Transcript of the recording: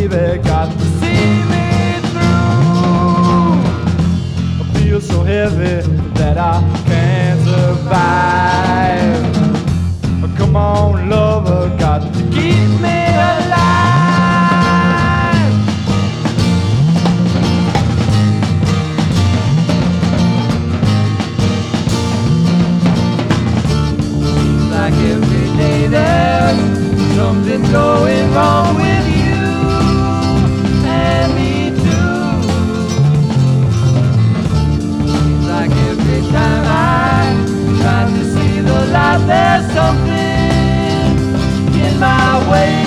baby, got to see me through. I feel so heavy that I can't survive. Come on, lover, got to keep me alive. Like every day there's something going wrong with you and me too. Like every time I try to see the light, there's something in my way.